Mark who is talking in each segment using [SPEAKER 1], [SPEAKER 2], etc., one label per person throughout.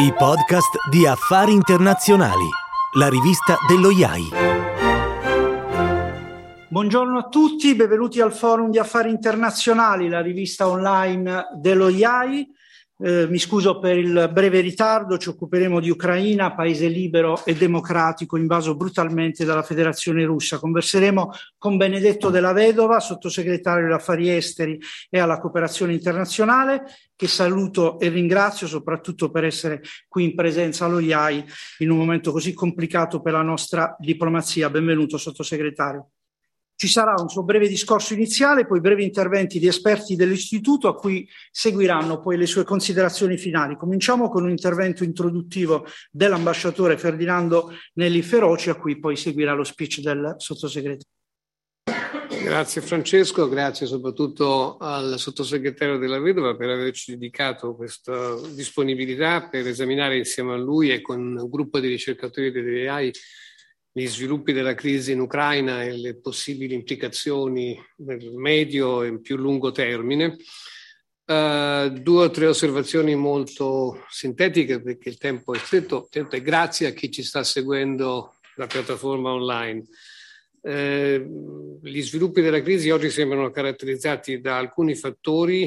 [SPEAKER 1] I podcast di Affari Internazionali, la rivista dello IAI.
[SPEAKER 2] Buongiorno a tutti, benvenuti al Forum di Affari Internazionali, la rivista online dello IAI. Mi scuso per il breve ritardo, ci occuperemo di Ucraina, paese libero e democratico invaso brutalmente dalla Federazione Russa. Converseremo con Benedetto Della Vedova, sottosegretario agli affari esteri e alla cooperazione internazionale, che saluto e ringrazio soprattutto per essere qui in presenza allo IAI in un momento così complicato per la nostra diplomazia. Benvenuto, sottosegretario. Ci sarà un suo breve discorso iniziale, poi brevi interventi di esperti dell'Istituto a cui seguiranno poi le sue considerazioni finali. Cominciamo con un intervento introduttivo dell'ambasciatore Ferdinando Nelli Feroci, a cui poi seguirà lo speech del sottosegretario.
[SPEAKER 3] Grazie Francesco, grazie soprattutto al sottosegretario Della Vedova per averci dedicato questa disponibilità per esaminare insieme a lui e con un gruppo di ricercatori dell'IAI gli sviluppi della crisi in Ucraina e le possibili implicazioni nel medio e più lungo termine. 2 o 3 osservazioni molto sintetiche perché il tempo è stretto e grazie a chi ci sta seguendo la piattaforma online. Gli sviluppi della crisi oggi sembrano caratterizzati da alcuni fattori,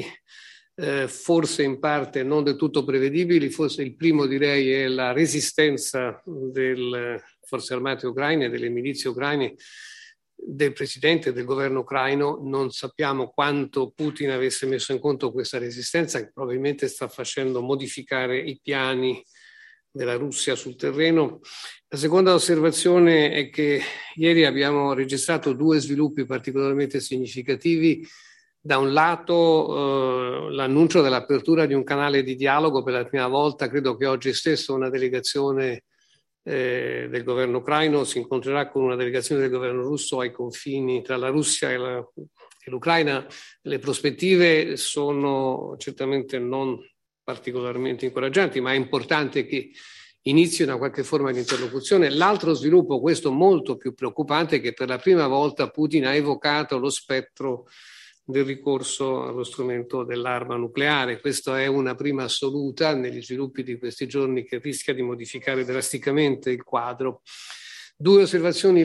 [SPEAKER 3] forse in parte non del tutto prevedibili. Forse il primo, direi, è la resistenza delle forze armate ucraine, delle milizie ucraine, del presidente del governo ucraino. Non sappiamo quanto Putin avesse messo in conto questa resistenza, che probabilmente sta facendo modificare i piani della Russia sul terreno. La seconda osservazione è che ieri abbiamo registrato 2 sviluppi particolarmente significativi. Da un lato l'annuncio dell'apertura di un canale di dialogo per la prima volta. Credo che oggi stesso una delegazione del governo ucraino si incontrerà con una delegazione del governo russo ai confini tra la Russia e l'Ucraina. Le prospettive sono certamente non particolarmente incoraggianti, ma è importante che inizi una qualche forma di interlocuzione. L'altro sviluppo, questo molto più preoccupante, è che per la prima volta Putin ha evocato lo spettro del ricorso allo strumento dell'arma nucleare. Questa è una prima assoluta negli sviluppi di questi giorni che rischia di modificare drasticamente il quadro. 2 osservazioni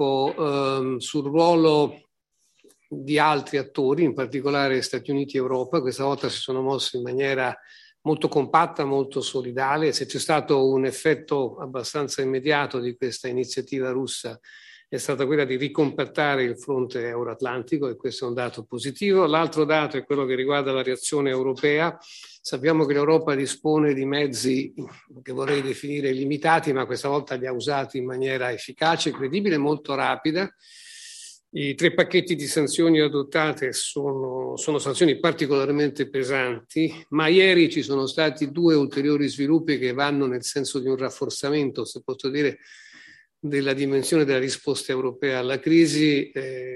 [SPEAKER 3] lampo sul ruolo di altri attori, in particolare Stati Uniti e Europa. Questa volta si sono mossi in maniera molto compatta, molto solidale. Se c'è stato un effetto abbastanza immediato di questa iniziativa russa, è stata quella di ricompattare il fronte euroatlantico, e questo è un dato positivo. L'altro dato è quello che riguarda la reazione europea. Sappiamo che l'Europa dispone di mezzi che vorrei definire limitati, ma questa volta li ha usati in maniera efficace, credibile e molto rapida. I 3 pacchetti di sanzioni adottate sono sanzioni particolarmente pesanti, ma ieri ci sono stati 2 ulteriori sviluppi che vanno nel senso di un rafforzamento, se posso dire, della dimensione della risposta europea alla crisi.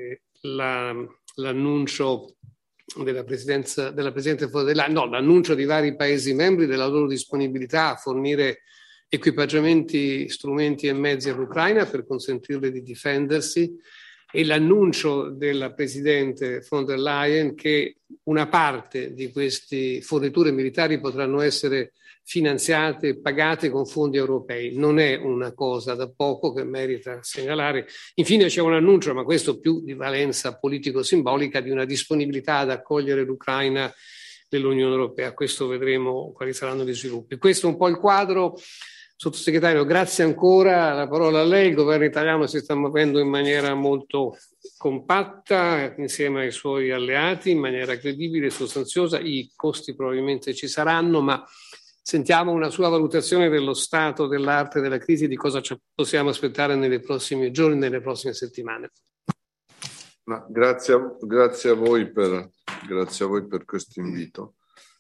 [SPEAKER 3] L'annuncio della Presidente von der Leyen, l'annuncio di vari Paesi membri della loro disponibilità a fornire equipaggiamenti, strumenti e mezzi all'Ucraina per consentirle di difendersi, e l'annuncio della Presidente von der Leyen che una parte di queste forniture militari potranno essere finanziate e pagate con fondi europei. Non è una cosa da poco che merita segnalare. Infine c'è un annuncio, ma questo più di valenza politico-simbolica, di una disponibilità ad accogliere l'Ucraina dell'Unione Europea. Questo vedremo quali saranno gli sviluppi. Questo è un po' il quadro. Sottosegretario, grazie ancora. La parola a lei. Il governo italiano si sta muovendo in maniera molto compatta insieme ai suoi alleati, in maniera credibile e sostanziosa. I costi probabilmente ci saranno, ma sentiamo una sua valutazione dello stato dell'arte della crisi e di cosa ci possiamo aspettare nei prossimi giorni, nelle prossime settimane.
[SPEAKER 4] Grazie a voi per questo invito.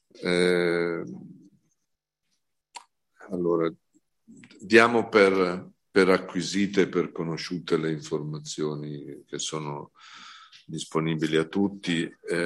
[SPEAKER 4] Allora, diamo per acquisite, per conosciute le informazioni che sono disponibili a tutti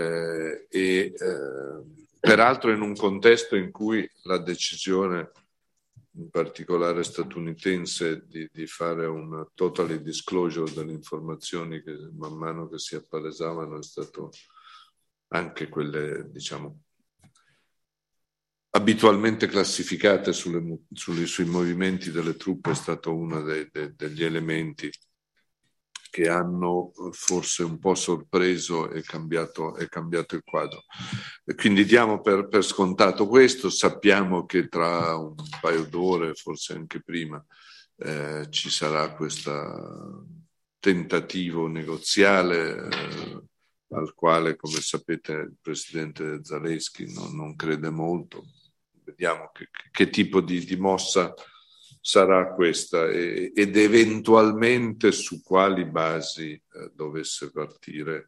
[SPEAKER 4] peraltro in un contesto in cui la decisione, in particolare statunitense, di fare un totally disclosure delle informazioni che man mano che si appalesavano è stato anche quelle, diciamo, abitualmente classificate sui movimenti delle truppe è stato uno degli elementi che hanno forse un po' sorpreso e cambiato il quadro. E quindi diamo per scontato questo, sappiamo che tra un paio d'ore, forse anche prima, ci sarà questo tentativo negoziale al quale, come sapete, il presidente Zelensky non crede molto. Vediamo che tipo di mossa sarà questa ed eventualmente su quali basi dovesse partire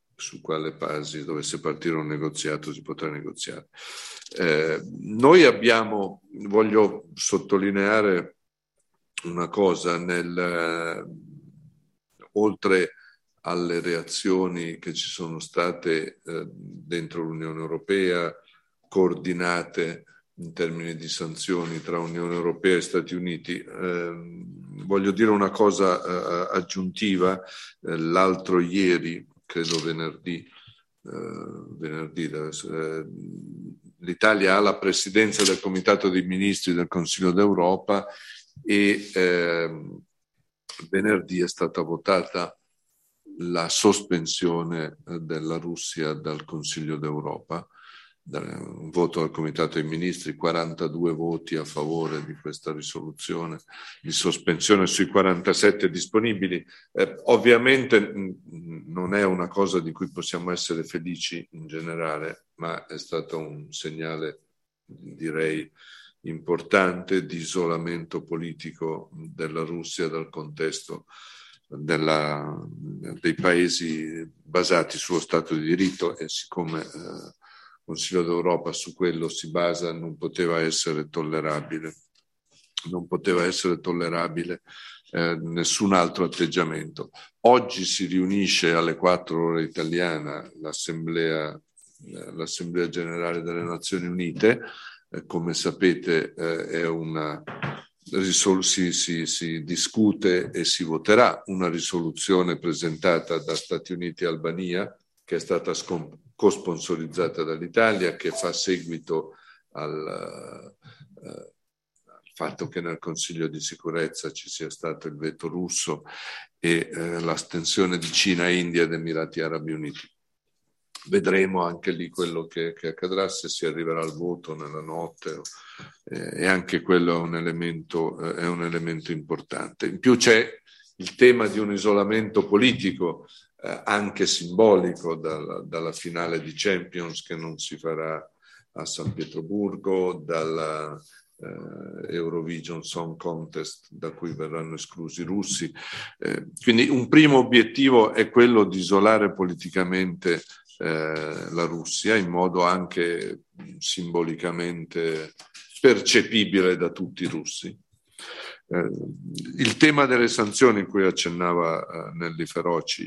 [SPEAKER 4] un negoziato, si potrà negoziare. Noi voglio sottolineare una cosa, oltre alle reazioni che ci sono state dentro l'Unione Europea, coordinate in termini di sanzioni tra Unione Europea e Stati Uniti. Voglio dire una cosa aggiuntiva. L'altro ieri, credo venerdì, l'Italia ha la presidenza del Comitato dei Ministri del Consiglio d'Europa e venerdì è stata votata la sospensione della Russia dal Consiglio d'Europa. Un voto del Comitato dei Ministri, 42 voti a favore di questa risoluzione di sospensione sui 47 disponibili. Ovviamente non è una cosa di cui possiamo essere felici in generale, ma è stato un segnale, direi, importante di isolamento politico della Russia dal contesto dei paesi basati sullo Stato di diritto, e siccome Consiglio d'Europa su quello si basa, non poteva essere tollerabile nessun altro atteggiamento. Oggi si riunisce alle 4 ore italiana l'Assemblea Generale delle Nazioni Unite. Come sapete si discute e si voterà una risoluzione presentata da Stati Uniti e Albania, che è stata co-sponsorizzata dall'Italia, che fa seguito al fatto che nel Consiglio di sicurezza ci sia stato il veto russo e l'astensione di Cina, India ed Emirati Arabi Uniti. Vedremo anche lì quello che accadrà, se si arriverà al voto nella notte, e anche quello è un elemento importante. In più c'è il tema di un isolamento politico anche simbolico dalla finale di Champions, che non si farà a San Pietroburgo, dalla Eurovision Song Contest, da cui verranno esclusi i russi. Quindi un primo obiettivo è quello di isolare politicamente la Russia, in modo anche simbolicamente percepibile da tutti i russi. Il tema delle sanzioni, in cui accennava Nelly Feroci,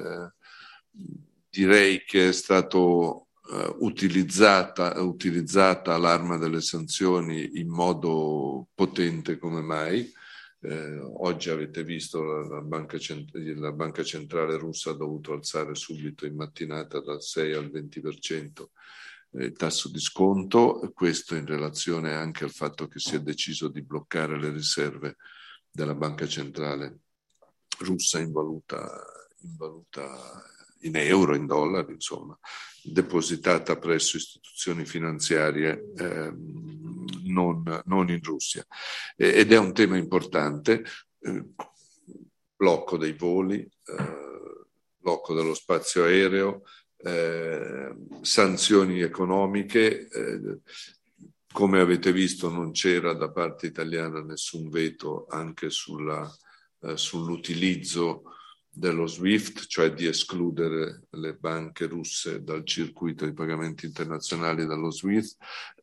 [SPEAKER 4] direi che è stato utilizzata l'arma delle sanzioni in modo potente come mai. Oggi avete visto la banca centrale russa ha dovuto alzare subito in mattinata dal 6 al 20% il tasso di sconto, questo in relazione anche al fatto che si è deciso di bloccare le riserve della banca centrale russa in valuta in euro, in dollari, insomma, depositata presso istituzioni finanziarie non in Russia. Ed è un tema importante, blocco dei voli, blocco dello spazio aereo, sanzioni economiche. Come avete visto, non c'era da parte italiana nessun veto anche sull'utilizzo dello SWIFT, cioè di escludere le banche russe dal circuito di pagamenti internazionali dallo SWIFT.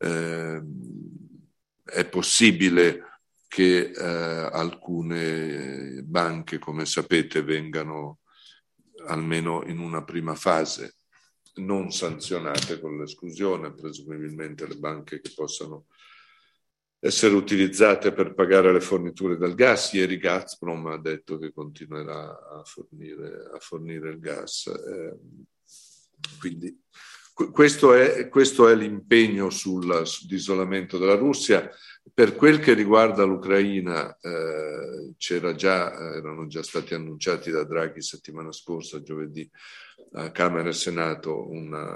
[SPEAKER 4] È possibile che alcune banche, come sapete, vengano, almeno in una prima fase, non sanzionate con l'esclusione, presumibilmente le banche che possano essere utilizzate per pagare le forniture del gas. Ieri Gazprom ha detto che continuerà a fornire il gas. Quindi questo è l'impegno sull'isolamento della Russia. Per quel che riguarda l'Ucraina, erano già stati annunciati da Draghi settimana scorsa, giovedì, a Camera e Senato,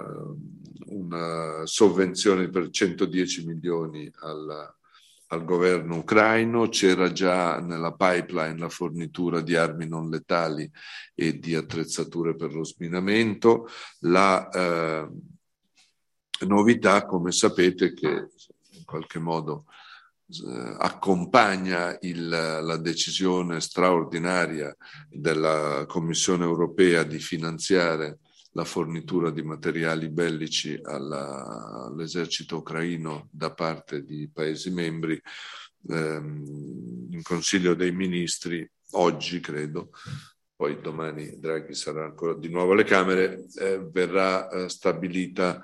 [SPEAKER 4] una sovvenzione per 110 milioni al governo ucraino. C'era già nella pipeline la fornitura di armi non letali e di attrezzature per lo sminamento. La novità, come sapete, che in qualche modo accompagna la decisione straordinaria della Commissione europea di finanziare la fornitura di materiali bellici all'esercito ucraino da parte di Paesi membri. In Consiglio dei Ministri, oggi credo, poi domani Draghi sarà ancora di nuovo alle Camere, verrà stabilita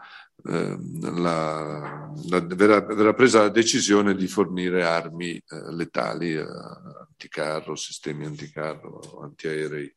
[SPEAKER 4] verrà presa la decisione di fornire armi letali, anticarro, sistemi anticarro, antiaerei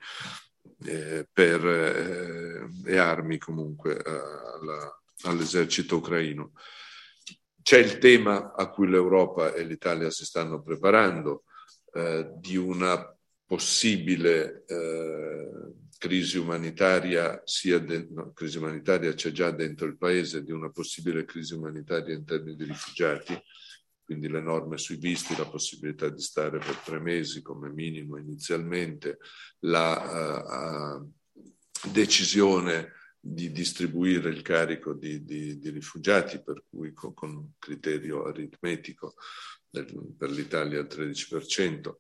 [SPEAKER 4] e armi comunque all'esercito ucraino. C'è il tema a cui l'Europa e l'Italia si stanno preparando di una possibile crisi umanitaria, crisi umanitaria c'è già dentro il paese, di una possibile crisi umanitaria in termini di rifugiati, quindi le norme sui visti, la possibilità di stare per 3 mesi come minimo inizialmente, la decisione di distribuire il carico di rifugiati, per cui con criterio aritmetico per l'Italia il 13%.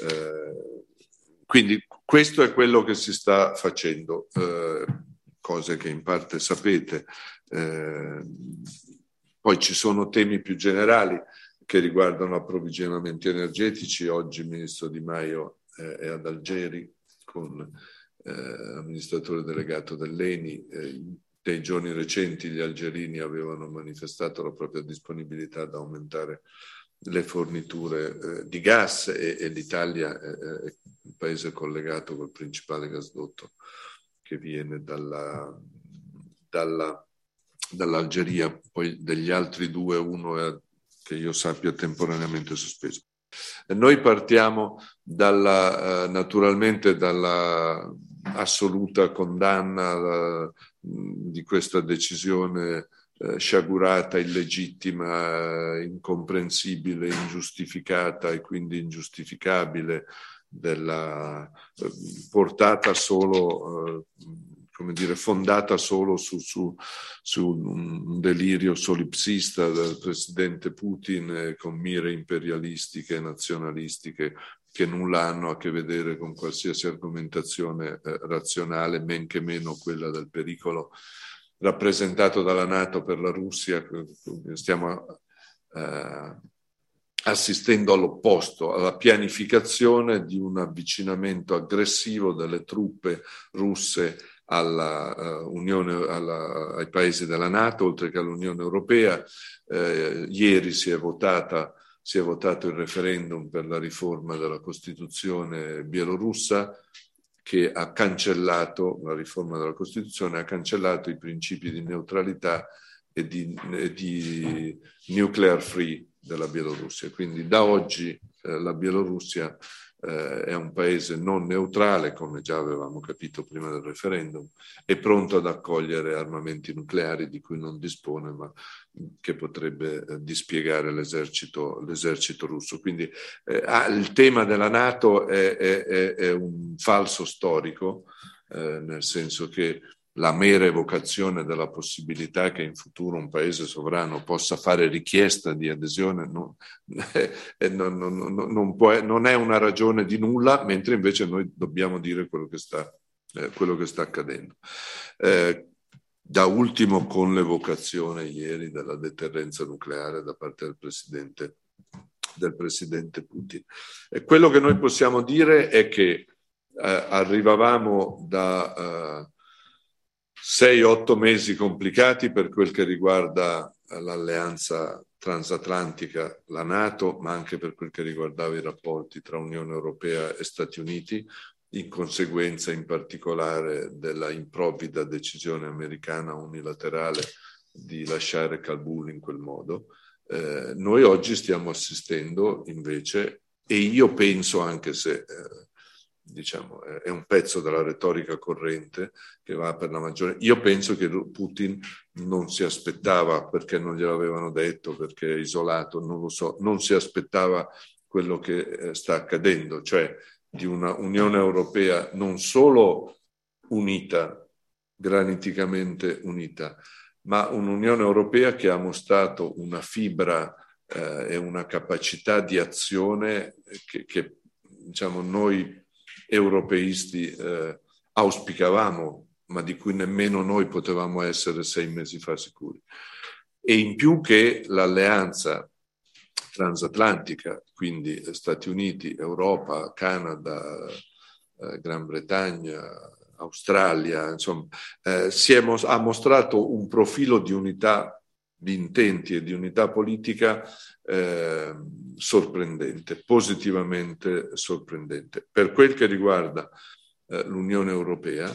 [SPEAKER 4] Quindi questo è quello che si sta facendo, cose che in parte sapete. Poi ci sono temi più generali che riguardano approvvigionamenti energetici. Oggi il ministro Di Maio è ad Algeri con l'amministratore delegato dell'ENI. Nei giorni recenti gli algerini avevano manifestato la propria disponibilità ad aumentare le forniture di gas e l'Italia è il paese collegato col principale gasdotto che viene dall'Algeria. Poi degli altri 2, uno è, che io sappia, temporaneamente sospeso. Noi partiamo naturalmente dalla assoluta condanna di questa decisione sciagurata, illegittima, incomprensibile, ingiustificata e quindi ingiustificabile, portata solo, fondata solo su un delirio solipsista del presidente Putin con mire imperialistiche e nazionalistiche che nulla hanno a che vedere con qualsiasi argomentazione razionale, men che meno quella del pericolo rappresentato dalla NATO per la Russia. Stiamo assistendo all'opposto, alla pianificazione di un avvicinamento aggressivo delle truppe russe ai paesi della NATO, oltre che all'Unione Europea. Ieri si è votato il referendum per la riforma della Costituzione bielorussa, che ha cancellato, la riforma della Costituzione ha cancellato i principi di neutralità e di nuclear free della Bielorussia. Quindi da oggi la Bielorussia è un paese non neutrale, come già avevamo capito prima del referendum, è pronto ad accogliere armamenti nucleari di cui non dispone, ma che potrebbe dispiegare l'esercito russo. Quindi il tema della NATO è un falso storico, nel senso che la mera evocazione della possibilità che in futuro un paese sovrano possa fare richiesta di adesione non è una ragione di nulla, mentre invece noi dobbiamo dire quello che sta accadendo. Da ultimo con l'evocazione ieri della deterrenza nucleare da parte del presidente Putin. Quello che noi possiamo dire è che arrivavamo da 6-8 mesi complicati per quel che riguarda l'alleanza transatlantica, la NATO, ma anche per quel che riguardava i rapporti tra Unione Europea e Stati Uniti. in conseguenza in particolare della improvvida decisione americana unilaterale di lasciare Kabul in quel modo. Noi oggi stiamo assistendo invece, e io penso, anche se diciamo è un pezzo della retorica corrente che va per la maggiore, io penso che Putin non si aspettava, perché non glielo avevano detto, perché è isolato, non lo so, non si aspettava quello che sta accadendo, cioè di una Unione Europea non solo unita, graniticamente unita, ma un'Unione Europea che ha mostrato una fibra e una capacità di azione che diciamo noi europeisti auspicavamo, ma di cui nemmeno noi potevamo essere 6 mesi fa sicuri. E in più che l'alleanza transatlantica, quindi Stati Uniti, Europa, Canada, Gran Bretagna, Australia, insomma, ha mostrato un profilo di unità di intenti e di unità politica sorprendente, positivamente sorprendente. Per quel che riguarda l'Unione Europea,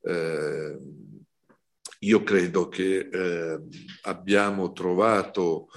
[SPEAKER 4] io credo che abbiamo trovato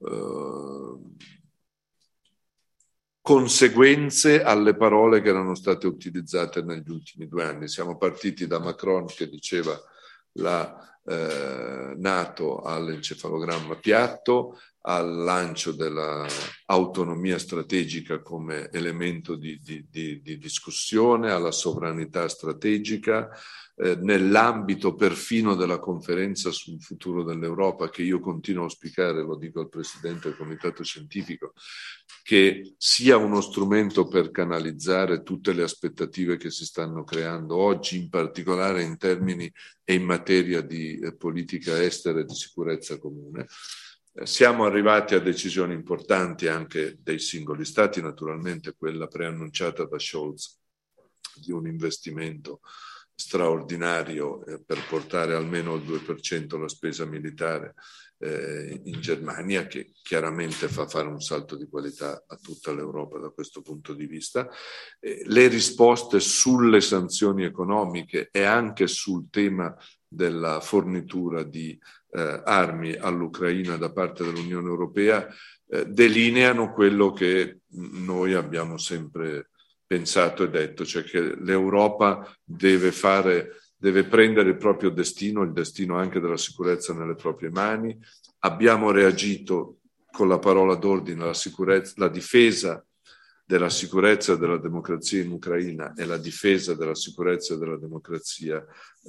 [SPEAKER 4] conseguenze alle parole che erano state utilizzate negli ultimi 2 anni. Siamo partiti da Macron che diceva la NATO all'encefalogramma piatto, al lancio dell'autonomia strategica come elemento di discussione, alla sovranità strategica, nell'ambito perfino della conferenza sul futuro dell'Europa, che io continuo a auspicare, lo dico al Presidente del Comitato Scientifico, che sia uno strumento per canalizzare tutte le aspettative che si stanno creando oggi, in particolare in termini e in materia di politica estera e di sicurezza comune. Siamo arrivati a decisioni importanti anche dei singoli stati, naturalmente quella preannunciata da Scholz di un investimento straordinario per portare almeno al 2% la spesa militare in Germania, che chiaramente fa fare un salto di qualità a tutta l'Europa da questo punto di vista. Le risposte sulle sanzioni economiche e anche sul tema della fornitura di armi all'Ucraina da parte dell'Unione Europea delineano quello che noi abbiamo sempre pensato e detto, cioè che l'Europa deve prendere il proprio destino, il destino anche della sicurezza nelle proprie mani. Abbiamo reagito con la parola d'ordine alla sicurezza, la difesa della sicurezza e della democrazia in Ucraina e la difesa della sicurezza e della democrazia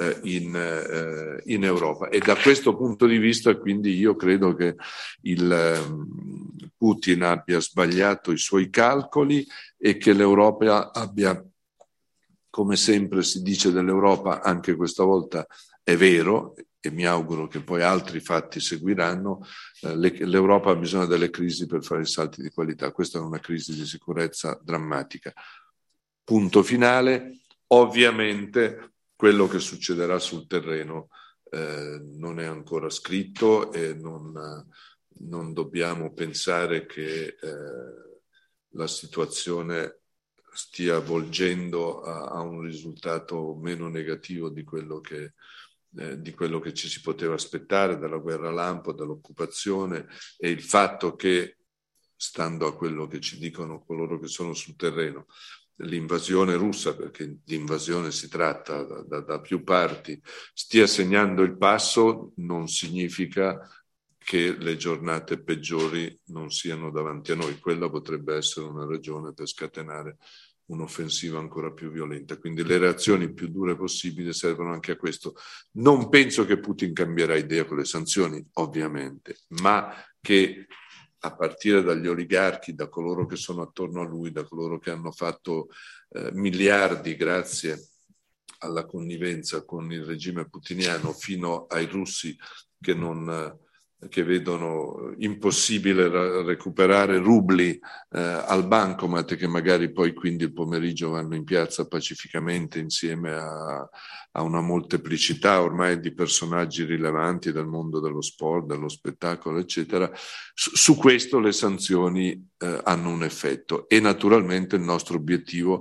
[SPEAKER 4] in Europa. E da questo punto di vista, quindi, io credo che Putin abbia sbagliato i suoi calcoli e che l'Europa abbia, come sempre si dice dell'Europa, anche questa volta è vero, e mi auguro che poi altri fatti seguiranno, l'Europa ha bisogno delle crisi per fare i salti di qualità. Questa è una crisi di sicurezza drammatica. Punto finale. Ovviamente quello che succederà sul terreno non è ancora scritto e non dobbiamo pensare che la situazione stia volgendo a un risultato meno negativo di quello che ci si poteva aspettare dalla guerra lampo, dall'occupazione, e il fatto che, stando a quello che ci dicono coloro che sono sul terreno, l'invasione russa, perché di invasione si tratta da più parti, stia segnando il passo, non significa che le giornate peggiori non siano davanti a noi. Quella potrebbe essere una ragione per scatenare un'offensiva ancora più violenta. Quindi le reazioni più dure possibili servono anche a questo. Non penso che Putin cambierà idea con le sanzioni, ovviamente, ma che a partire dagli oligarchi, da coloro che sono attorno a lui, da coloro che hanno fatto miliardi grazie alla connivenza con il regime putiniano, fino ai russi che vedono impossibile recuperare rubli al bancomat, che magari poi quindi il pomeriggio vanno in piazza pacificamente insieme a una molteplicità ormai di personaggi rilevanti del mondo dello sport, dello spettacolo, eccetera. Su questo le sanzioni hanno un effetto, e naturalmente il nostro obiettivo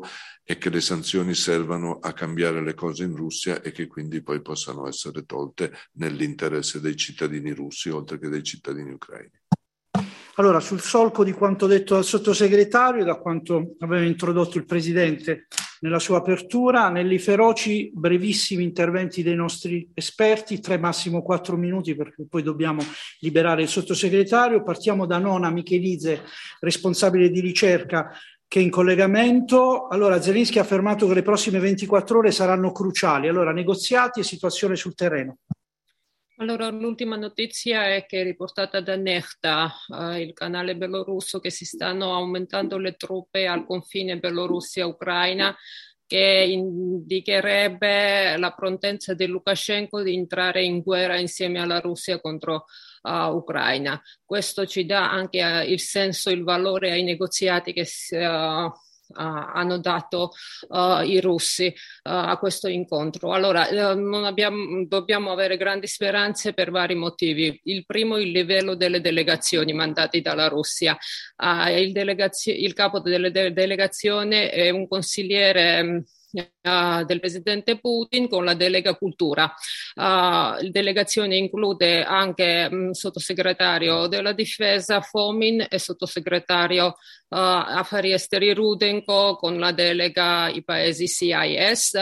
[SPEAKER 4] e che le sanzioni servano a cambiare le cose in Russia e che quindi poi possano essere tolte nell'interesse dei cittadini russi oltre che dei cittadini ucraini.
[SPEAKER 2] Allora, sul solco di quanto detto dal sottosegretario, da quanto aveva introdotto il Presidente nella sua apertura, negli feroci brevissimi interventi dei nostri esperti, 3 massimo 4 minuti perché poi dobbiamo liberare il sottosegretario. Partiamo da Nona Michelidze, responsabile di ricerca, che è in collegamento. Allora, Zelensky ha affermato che le prossime 24 ore saranno cruciali. Allora, negoziati e situazione sul terreno.
[SPEAKER 5] Allora, l'ultima notizia è che è riportata da Nechta, il canale belorusso, che si stanno aumentando le truppe al confine Bielorussia-Ucraina, che indicherebbe la prontezza di Lukashenko di entrare in guerra insieme alla Russia contro Ucraina. Questo ci dà anche il senso, il valore ai negoziati che hanno dato i russi a questo incontro. Allora, dobbiamo avere grandi speranze per vari motivi. Il primo, il livello delle delegazioni mandate dalla Russia. Il capo delle delegazione è un consigliere del presidente Putin con la delega cultura. La delegazione include anche sottosegretario della difesa Fomin e sottosegretario affari esteri Rudenko con la delega i paesi CIS.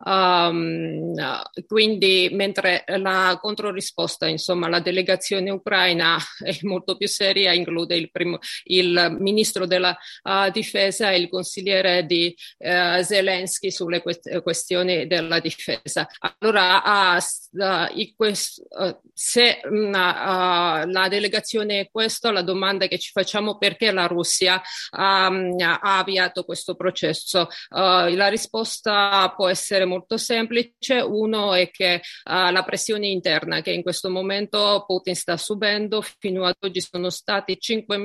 [SPEAKER 5] Quindi, mentre la controrisposta, insomma, la delegazione ucraina è molto più seria, include il ministro della difesa e il consigliere di Zelensky sulle questioni della difesa. Allora, se la delegazione è questa, la domanda che ci facciamo: perché la Russia ha avviato questo processo? La risposta può essere molto semplice. Uno è che la pressione interna che in questo momento Putin sta subendo. Fino ad oggi sono stati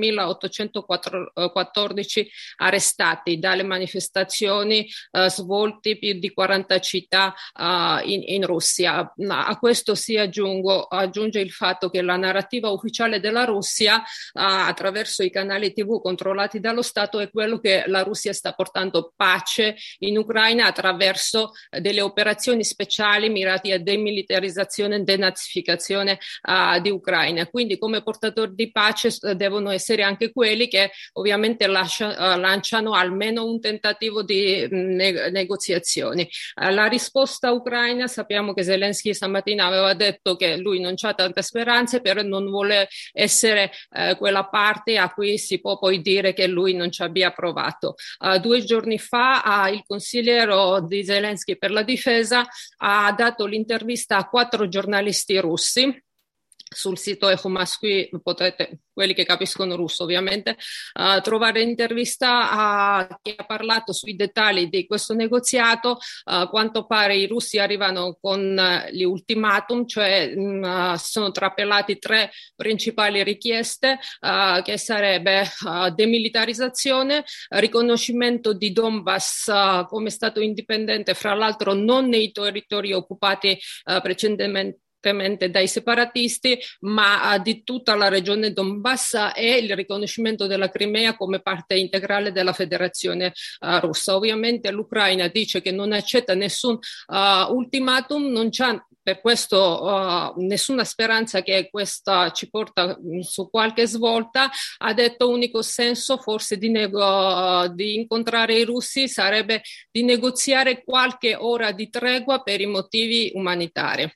[SPEAKER 5] 5.814 arrestati dalle manifestazioni svolte più di 40 città in Russia. A questo si aggiunge il fatto che la narrativa ufficiale della Russia attraverso i canali TV controllati dallo Stato è quello che la Russia sta portando pace in Ucraina attraverso delle operazioni speciali mirate a demilitarizzazione e denazificazione di Ucraina. Quindi, come portatori di pace devono essere anche quelli che ovviamente lanciano almeno un tentativo di negoziazioni. La risposta ucraina, sappiamo che Zelensky stamattina aveva detto che lui non c'ha tante speranze, però non vuole essere quella parte a cui si può poi dire che lui non ci abbia provato. 2 giorni fa il consigliere di Zelensky per la difesa ha dato l'intervista a 4 giornalisti russi. Sul sito Echo Moskwy potete, quelli che capiscono russo ovviamente, trovare l'intervista che ha parlato sui dettagli di questo negoziato. Quanto pare i russi arrivano con gli ultimatum, cioè sono trapelati 3 principali richieste, che sarebbe demilitarizzazione, riconoscimento di Donbass come stato indipendente, fra l'altro non nei territori occupati precedentemente dai separatisti, ma di tutta la regione Donbass, e il riconoscimento della Crimea come parte integrale della Federazione russa. Ovviamente l'Ucraina dice che non accetta nessun ultimatum, non c'è per questo nessuna speranza che questa ci porta su qualche svolta. Ha detto unico senso forse di incontrare i russi sarebbe di negoziare qualche ora di tregua per i motivi umanitari.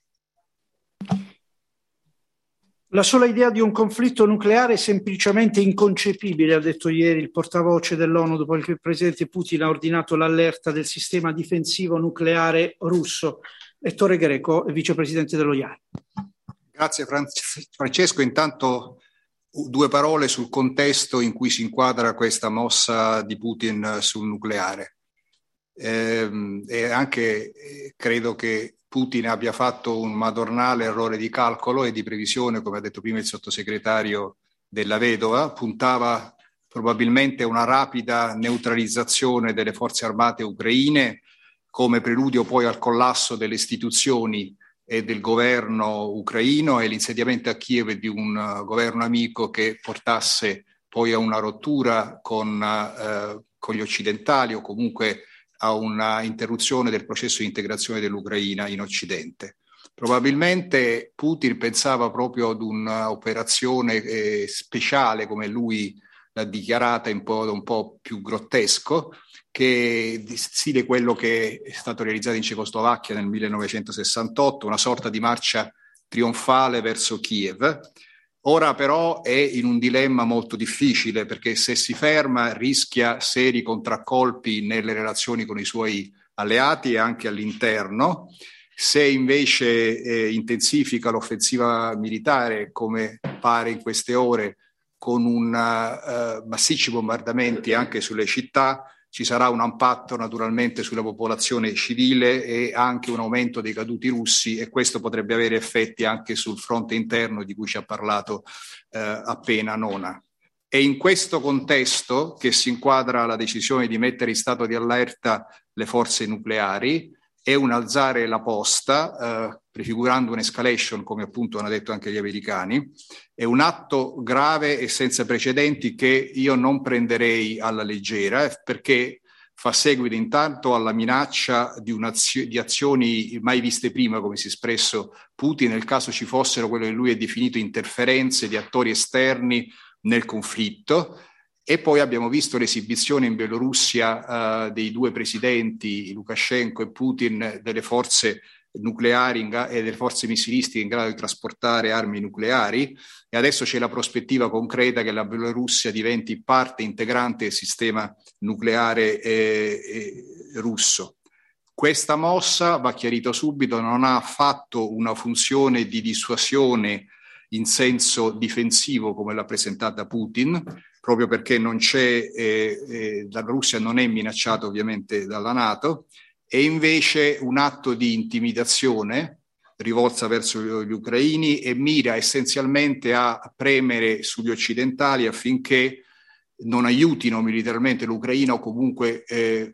[SPEAKER 2] La sola idea di un conflitto nucleare è semplicemente inconcepibile, ha detto ieri il portavoce dell'ONU dopo che il presidente Putin ha ordinato l'allerta del sistema difensivo nucleare russo. Ettore Greco, vicepresidente dello IAI.
[SPEAKER 6] Grazie Francesco. Intanto 2 parole sul contesto in cui si inquadra questa mossa di Putin sul nucleare. E anche credo che Putin abbia fatto un madornale errore di calcolo e di previsione, come ha detto prima il sottosegretario Della Vedova. Puntava probabilmente a una rapida neutralizzazione delle forze armate ucraine come preludio poi al collasso delle istituzioni e del governo ucraino e l'insediamento a Kiev di un governo amico che portasse poi a una rottura con gli occidentali o comunque a una interruzione del processo di integrazione dell'Ucraina in Occidente. Probabilmente Putin pensava proprio ad un'operazione speciale, come lui l'ha dichiarata in modo un po' più grottesco, che di stile quello che è stato realizzato in Cecoslovacchia nel 1968, una sorta di marcia trionfale verso Kiev. Ora però è in un dilemma molto difficile, perché se si ferma rischia seri contraccolpi nelle relazioni con i suoi alleati e anche all'interno. Se invece intensifica l'offensiva militare, come pare in queste ore, con massicci bombardamenti anche sulle città, ci sarà un impatto naturalmente sulla popolazione civile e anche un aumento dei caduti russi, e questo potrebbe avere effetti anche sul fronte interno di cui ci ha parlato appena Nona. È in questo contesto che si inquadra la decisione di mettere in stato di allerta le forze nucleari. È un alzare la posta, prefigurando un'escalation, come appunto hanno detto anche gli americani. È un atto grave e senza precedenti che io non prenderei alla leggera, perché fa seguito intanto alla minaccia di azioni mai viste prima, come si è espresso Putin, nel caso ci fossero quello che lui ha definito interferenze di attori esterni nel conflitto. E poi abbiamo visto l'esibizione in Bielorussia dei due presidenti, Lukashenko e Putin, delle forze nucleari e delle forze missilistiche in grado di trasportare armi nucleari, e adesso c'è la prospettiva concreta che la Bielorussia diventi parte integrante del sistema nucleare russo. Questa mossa, va chiarito subito, non ha affatto una funzione di dissuasione in senso difensivo come l'ha presentata Putin, proprio perché non c'è, la Russia non è minacciata ovviamente dalla NATO, è invece un atto di intimidazione rivolta verso gli ucraini e mira essenzialmente a premere sugli occidentali affinché non aiutino militarmente l'Ucraina o comunque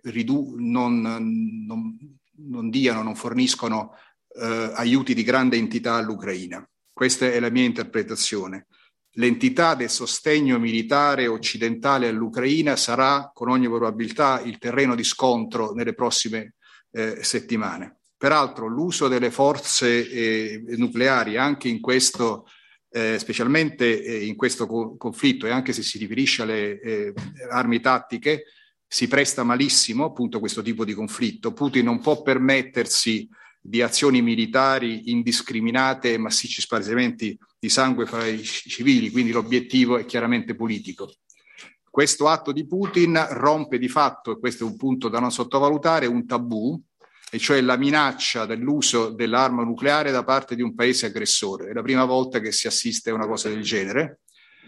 [SPEAKER 6] non forniscono aiuti di grande entità all'Ucraina. Questa è la mia interpretazione. L'entità del sostegno militare occidentale all'Ucraina sarà con ogni probabilità il terreno di scontro nelle prossime settimane. Peraltro l'uso delle forze nucleari anche in questo, specialmente in questo conflitto, e anche se si riferisce alle armi tattiche, si presta malissimo appunto a questo tipo di conflitto. Putin non può permettersi di azioni militari indiscriminate e massicci spargimenti di sangue fra i civili, quindi l'obiettivo è chiaramente politico. Questo atto di Putin rompe di fatto, e questo è un punto da non sottovalutare, un tabù, e cioè la minaccia dell'uso dell'arma nucleare da parte di un paese aggressore. È la prima volta che si assiste a una cosa del genere.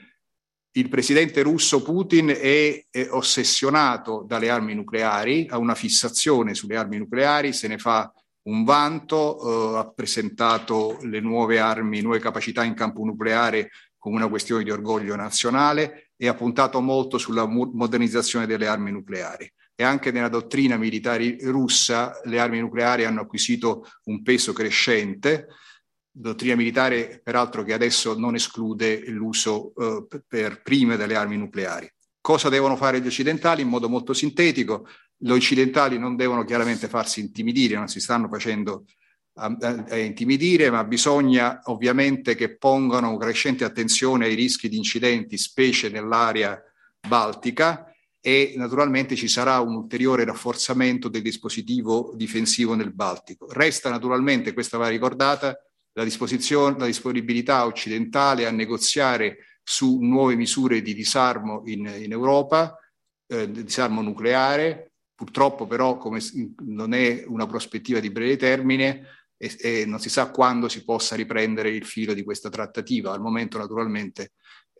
[SPEAKER 6] Il presidente russo Putin è ossessionato dalle armi nucleari, ha una fissazione sulle armi nucleari, se ne fa un vanto, ha presentato le nuove armi, nuove capacità in campo nucleare come una questione di orgoglio nazionale, e ha puntato molto sulla modernizzazione delle armi nucleari. E anche nella dottrina militare russa le armi nucleari hanno acquisito un peso crescente, dottrina militare peraltro che adesso non esclude l'uso per prime delle armi nucleari. Cosa devono fare gli occidentali? In modo molto sintetico, gli occidentali non devono chiaramente farsi intimidire, non si stanno facendo intimidire, ma bisogna ovviamente che pongano crescente attenzione ai rischi di incidenti, specie nell'area baltica, e naturalmente ci sarà un ulteriore rafforzamento del dispositivo difensivo nel Baltico. Resta naturalmente, questa va ricordata, la disponibilità occidentale a negoziare su nuove misure di disarmo in Europa, disarmo nucleare. Purtroppo però come non è una prospettiva di breve termine e non si sa quando si possa riprendere il filo di questa trattativa. Al momento naturalmente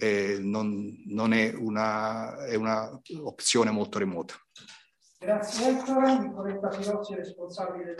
[SPEAKER 6] non è una opzione molto remota.
[SPEAKER 2] Grazie Ettore. Nicoletta Pirozzi, responsabile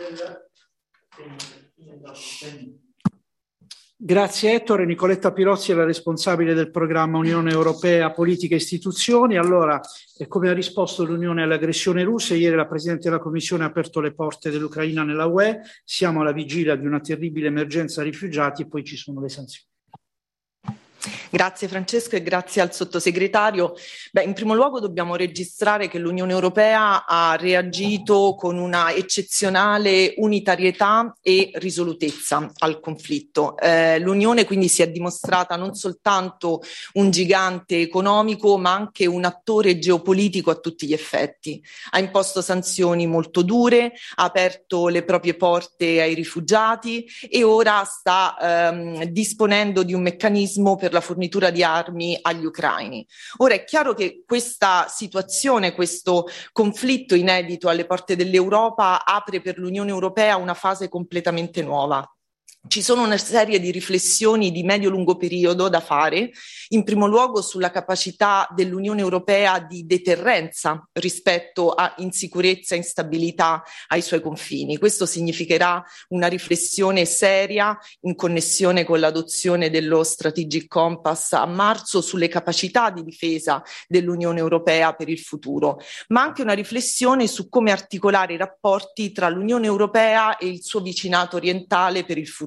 [SPEAKER 2] Grazie Ettore. Nicoletta Pirozzi è la responsabile del programma Unione Europea Politica e Istituzioni. Allora, come ha risposto l'Unione all'aggressione russa? Ieri la Presidente della Commissione ha aperto le porte dell'Ucraina nella UE, siamo alla vigilia di una terribile emergenza rifugiati e poi ci sono le sanzioni.
[SPEAKER 7] Grazie Francesco e grazie al sottosegretario. In primo luogo dobbiamo registrare che l'Unione Europea ha reagito con una eccezionale unitarietà e risolutezza al conflitto. L'Unione quindi si è dimostrata non soltanto un gigante economico ma anche un attore geopolitico a tutti gli effetti. Ha imposto sanzioni molto dure, ha aperto le proprie porte ai rifugiati e ora sta disponendo di un meccanismo per la fornitura di armi agli ucraini. Ora è chiaro che questa situazione, questo conflitto inedito alle porte dell'Europa apre per l'Unione Europea una fase completamente nuova. Ci sono una serie di riflessioni di medio-lungo periodo da fare, in primo luogo sulla capacità dell'Unione Europea di deterrenza rispetto a insicurezza e instabilità ai suoi confini. Questo significherà una riflessione seria in connessione con l'adozione dello Strategic Compass a marzo sulle capacità di difesa dell'Unione Europea per il futuro, ma anche una riflessione su come articolare i rapporti tra l'Unione Europea e il suo vicinato orientale per il futuro.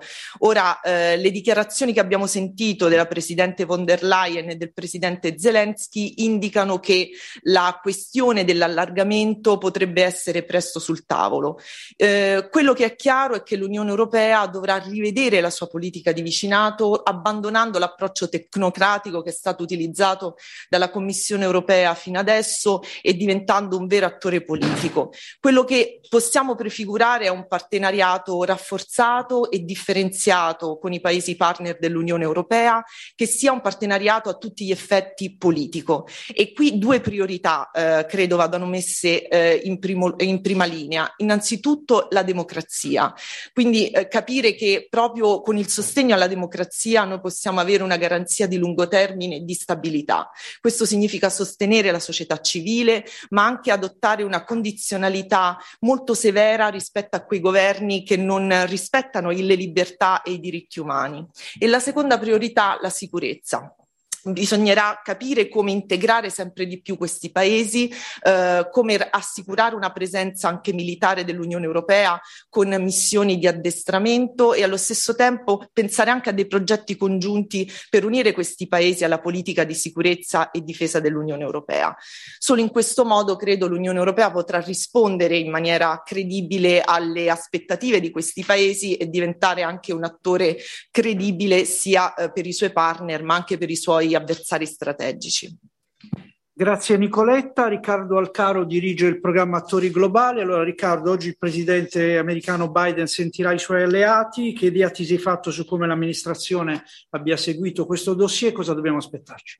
[SPEAKER 7] Ora, le dichiarazioni che abbiamo sentito della Presidente von der Leyen e del Presidente Zelensky indicano che la questione dell'allargamento potrebbe essere presto sul tavolo. Quello che è chiaro è che l'Unione Europea dovrà rivedere la sua politica di vicinato, abbandonando l'approccio tecnocratico che è stato utilizzato dalla Commissione Europea fino adesso e diventando un vero attore politico. Quello che possiamo prefigurare è un partenariato rafforzato e differenziato con i paesi partner dell'Unione Europea, che sia un partenariato a tutti gli effetti politico. E qui due priorità credo vadano messe in prima linea. Innanzitutto la democrazia, quindi capire che proprio con il sostegno alla democrazia noi possiamo avere una garanzia di lungo termine di stabilità. Questo significa sostenere la società civile, ma anche adottare una condizionalità molto severa rispetto a quei governi che non rispettano le libertà e i diritti umani. E la seconda priorità, la sicurezza. Bisognerà capire come integrare sempre di più questi paesi, come assicurare una presenza anche militare dell'Unione Europea con missioni di addestramento e allo stesso tempo pensare anche a dei progetti congiunti per unire questi paesi alla politica di sicurezza e difesa dell'Unione Europea. Solo in questo modo credo l'Unione Europea potrà rispondere in maniera credibile alle aspettative di questi paesi e diventare anche un attore credibile sia per i suoi partner ma anche per i suoi avversari strategici.
[SPEAKER 2] Grazie Nicoletta. Riccardo Alcaro dirige il programma Attori Globali. Allora Riccardo, oggi il presidente americano Biden sentirà i suoi alleati. Che idea ti sei fatto su come l'amministrazione abbia seguito questo dossier? Cosa dobbiamo aspettarci?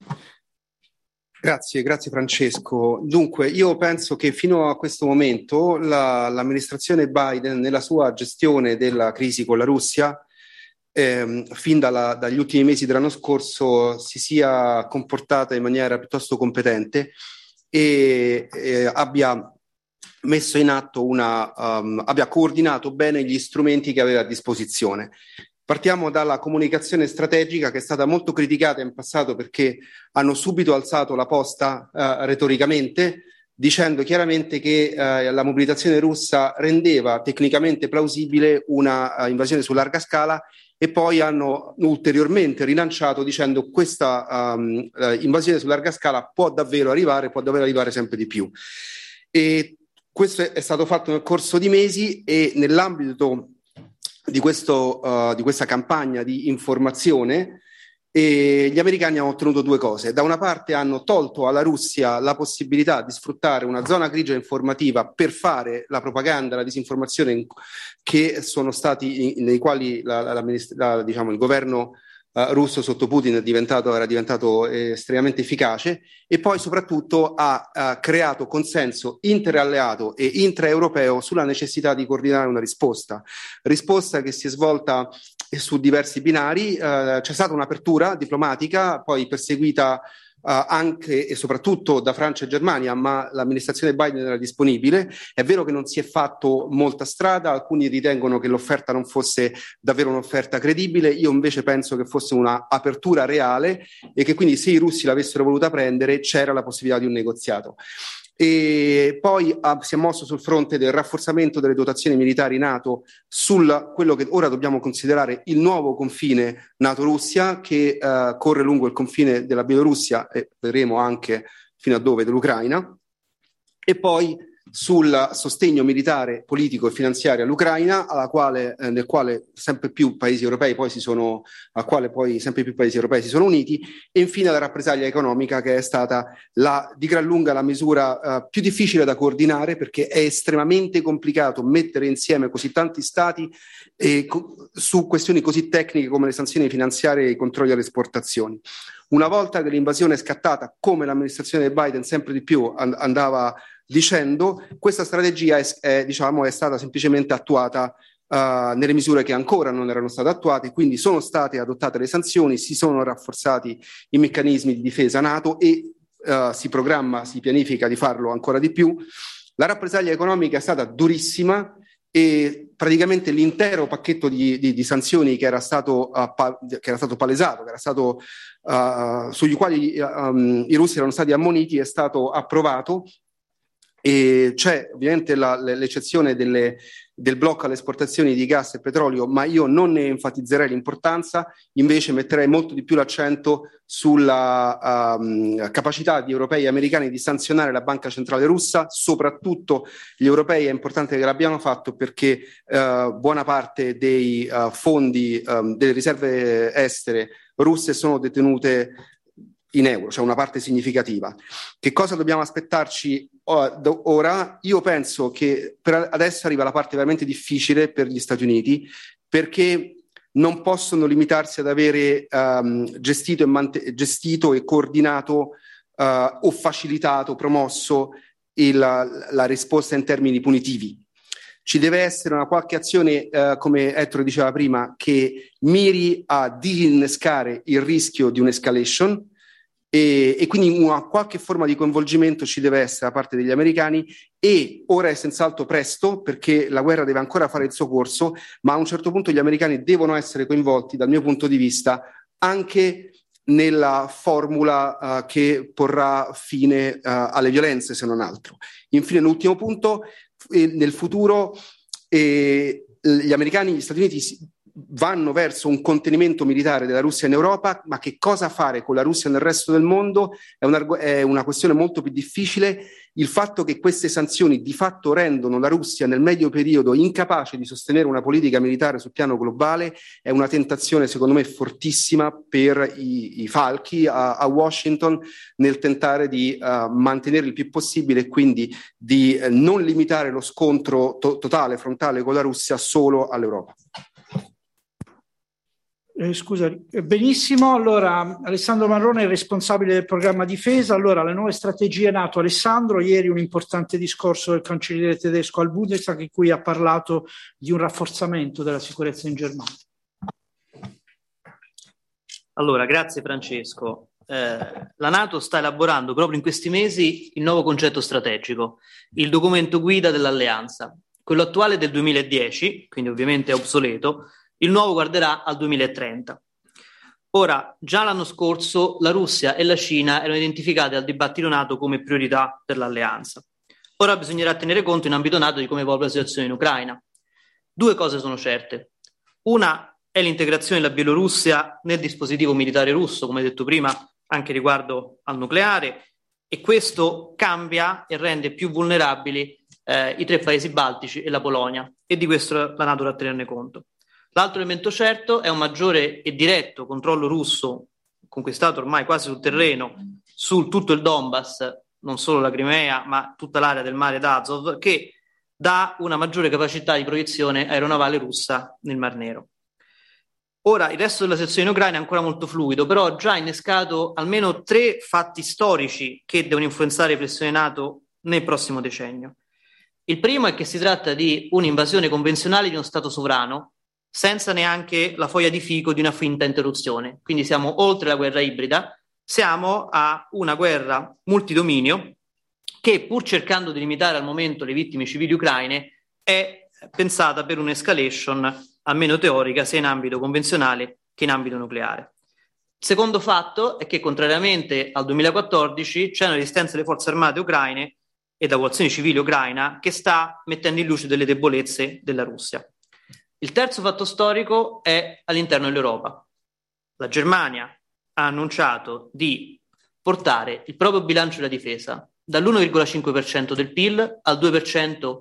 [SPEAKER 8] Grazie Francesco. Dunque, io penso che fino a questo momento l'amministrazione Biden nella sua gestione della crisi con la Russia fin dagli ultimi mesi dell'anno scorso si sia comportata in maniera piuttosto competente e abbia messo in atto abbia coordinato bene gli strumenti che aveva a disposizione. Partiamo dalla comunicazione strategica, che è stata molto criticata in passato perché hanno subito alzato la posta retoricamente, dicendo chiaramente che la mobilitazione russa rendeva tecnicamente plausibile una invasione su larga scala, e poi hanno ulteriormente rilanciato dicendo questa invasione su larga scala può davvero arrivare sempre di più. E questo è stato fatto nel corso di mesi, e nell'ambito di questa campagna di informazione gli americani hanno ottenuto due cose. Da una parte hanno tolto alla Russia la possibilità di sfruttare una zona grigia informativa per fare la propaganda, la disinformazione che sono stati nei quali il governo russo sotto Putin era diventato estremamente efficace, e poi soprattutto ha creato consenso interalleato e intraeuropeo sulla necessità di coordinare una risposta che si è svolta su diversi binari. C'è stata un'apertura diplomatica, poi perseguita anche e soprattutto da Francia e Germania, ma l'amministrazione Biden era disponibile. È vero che non si è fatto molta strada, alcuni ritengono che l'offerta non fosse davvero un'offerta credibile, io invece penso che fosse una apertura reale e che quindi se i russi l'avessero voluta prendere c'era la possibilità di un negoziato. E poi si è mosso sul fronte del rafforzamento delle dotazioni militari NATO sul quello che ora dobbiamo considerare il nuovo confine NATO-Russia, che corre lungo il confine della Bielorussia e vedremo anche fino a dove dell'Ucraina, e poi sul sostegno militare, politico e finanziario all'Ucraina, nel quale sempre più paesi europei poi sempre più paesi europei si sono uniti, e infine la rappresaglia economica, che è stata di gran lunga la misura più difficile da coordinare, perché è estremamente complicato mettere insieme così tanti stati su questioni così tecniche come le sanzioni finanziarie e i controlli alle esportazioni. Una volta che l'invasione è scattata, come l'amministrazione Biden sempre di più andava dicendo, questa strategia è stata semplicemente attuata nelle misure che ancora non erano state attuate, quindi sono state adottate le sanzioni, si sono rafforzati i meccanismi di difesa NATO e si pianifica di farlo ancora di più. La rappresaglia economica è stata durissima e praticamente l'intero pacchetto di sanzioni che era stato palesato, sugli quali i russi erano stati ammoniti, è stato approvato. E c'è ovviamente l'eccezione del blocco alle esportazioni di gas e petrolio, ma io non ne enfatizzerei l'importanza, invece metterei molto di più l'accento sulla capacità di europei e americani di sanzionare la banca centrale russa. Soprattutto gli europei è importante che l'abbiano fatto, perché buona parte dei fondi, delle riserve estere russe sono detenute in euro, cioè una parte significativa. Che cosa dobbiamo aspettarci ora? Io penso che per adesso arriva la parte veramente difficile per gli Stati Uniti, perché non possono limitarsi ad avere gestito e coordinato o facilitato, promosso la risposta in termini punitivi. Ci deve essere una qualche azione, come Ettore diceva prima, che miri a disinnescare il rischio di un'escalation, e quindi una qualche forma di coinvolgimento ci deve essere da parte degli americani, e ora è senz'altro presto, perché la guerra deve ancora fare il suo corso, ma a un certo punto gli americani devono essere coinvolti, dal mio punto di vista, anche nella formula che porrà fine alle violenze, se non altro. Infine, l'ultimo punto, nel futuro gli americani, gli Stati Uniti vanno verso un contenimento militare della Russia in Europa, ma che cosa fare con la Russia nel resto del mondo è una questione molto più difficile. Il fatto che queste sanzioni di fatto rendono la Russia nel medio periodo incapace di sostenere una politica militare sul piano globale è una tentazione, secondo me, fortissima per i falchi a Washington, nel tentare di mantenere il più possibile, e quindi di non limitare lo scontro totale, frontale con la Russia solo all'Europa.
[SPEAKER 2] Scusa, benissimo. Allora, Alessandro Marrone è responsabile del programma difesa. Allora, le nuove strategie NATO. Alessandro, ieri un importante discorso del cancelliere tedesco al Bundestag, in cui ha parlato di un rafforzamento della sicurezza in Germania.
[SPEAKER 9] Allora, grazie Francesco. La NATO sta elaborando proprio in questi mesi il nuovo concetto strategico, il documento guida dell'alleanza. Quello attuale del 2010, quindi ovviamente è obsoleto. Il nuovo guarderà al 2030. Ora, già l'anno scorso la Russia e la Cina erano identificate al dibattito NATO come priorità per l'alleanza. Ora bisognerà tenere conto in ambito NATO di come evolve la situazione in Ucraina. Due cose sono certe. Una è l'integrazione della Bielorussia nel dispositivo militare russo, come detto prima, anche riguardo al nucleare, e questo cambia e rende più vulnerabili i 3 paesi baltici e la Polonia, e di questo la NATO dovrà tenerne conto. L'altro elemento certo è un maggiore e diretto controllo russo, conquistato ormai quasi sul terreno, su tutto il Donbass, non solo la Crimea, ma tutta l'area del mare d'Azov, che dà una maggiore capacità di proiezione aeronavale russa nel Mar Nero. Ora, il resto della situazione in Ucraina è ancora molto fluido, però ha già innescato almeno 3 fatti storici che devono influenzare le pressioni NATO nel prossimo decennio. Il primo è che si tratta di un'invasione convenzionale di uno Stato sovrano, senza neanche la foglia di fico di una finta interruzione. Quindi siamo oltre la guerra ibrida, siamo a una guerra multidominio che, pur cercando di limitare al momento le vittime civili ucraine, è pensata per un'escalation almeno teorica, sia in ambito convenzionale che in ambito nucleare. Il secondo fatto è che, contrariamente al 2014, c'è una resistenza delle forze armate ucraine e da popolazione civile ucraina che sta mettendo in luce delle debolezze della Russia. Il terzo fatto storico è all'interno dell'Europa. La Germania ha annunciato di portare il proprio bilancio della difesa dall'1,5% del PIL al 2%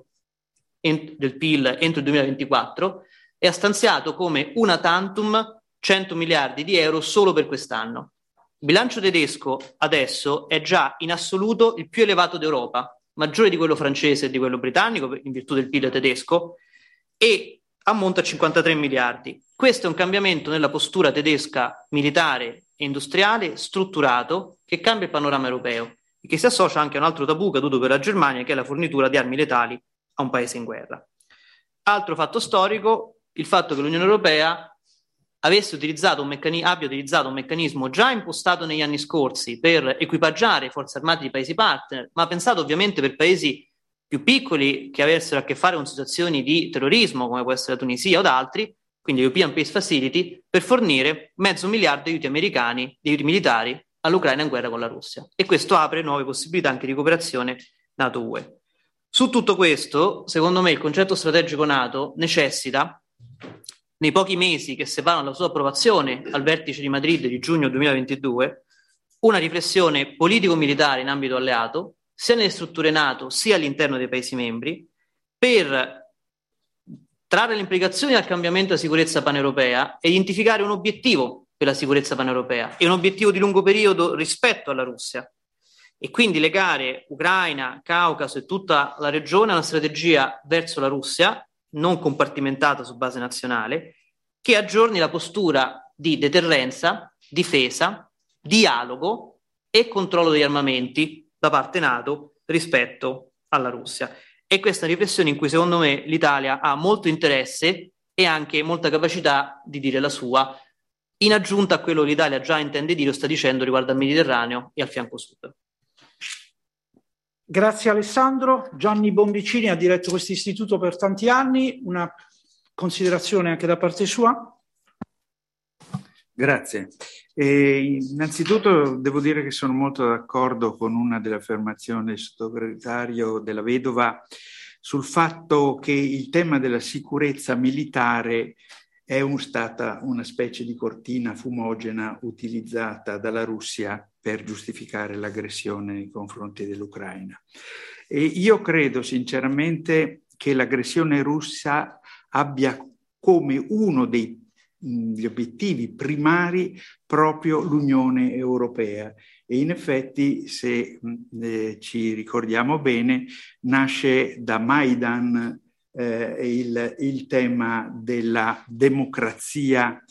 [SPEAKER 9] del PIL entro il 2024 e ha stanziato come una tantum 100 miliardi di euro solo per quest'anno. Il bilancio tedesco adesso è già in assoluto il più elevato d'Europa, maggiore di quello francese e di quello britannico in virtù del PIL tedesco, e ammonta a 53 miliardi. Questo è un cambiamento nella postura tedesca militare e industriale strutturato che cambia il panorama europeo e che si associa anche a un altro tabù caduto per la Germania, che è la fornitura di armi letali a un paese in guerra. Altro fatto storico, il fatto che l'Unione Europea abbia utilizzato un meccanismo già impostato negli anni scorsi per equipaggiare forze armate di paesi partner, ma pensato ovviamente per paesi più piccoli che avessero a che fare con situazioni di terrorismo, come può essere la Tunisia o altri, quindi European Peace Facility, per fornire $500 miliardi di aiuti americani, di aiuti militari all'Ucraina in guerra con la Russia. E questo apre nuove possibilità anche di cooperazione NATO-UE. Su tutto questo, secondo me, il concetto strategico NATO necessita, nei pochi mesi che separano la sua approvazione al vertice di Madrid di giugno 2022, una riflessione politico-militare in ambito alleato, sia nelle strutture NATO sia all'interno dei Paesi membri, per trarre le implicazioni al cambiamento della sicurezza paneuropea e identificare un obiettivo per la sicurezza paneuropea e un obiettivo di lungo periodo rispetto alla Russia. E quindi legare Ucraina, Caucaso e tutta la regione a una strategia verso la Russia, non compartimentata su base nazionale, che aggiorni la postura di deterrenza, difesa, dialogo e controllo degli armamenti da parte NATO rispetto alla Russia. E questa è una riflessione in cui secondo me l'Italia ha molto interesse e anche molta capacità di dire la sua, in aggiunta a quello che l'Italia già intende dire o sta dicendo riguardo al Mediterraneo e al fianco sud.
[SPEAKER 2] Grazie Alessandro. Gianni Bombicini ha diretto questo istituto per tanti anni, una considerazione anche da parte sua?
[SPEAKER 10] Grazie. Innanzitutto devo dire che sono molto d'accordo con una delle affermazioni del sottosegretario Della Vedova sul fatto che il tema della sicurezza militare è stata una specie di cortina fumogena utilizzata dalla Russia per giustificare l'aggressione nei confronti dell'Ucraina. E io credo sinceramente che l'aggressione russa abbia come uno degli obiettivi primari proprio l'Unione Europea e in effetti, se ci ricordiamo bene, nasce da Maidan il tema della democrazia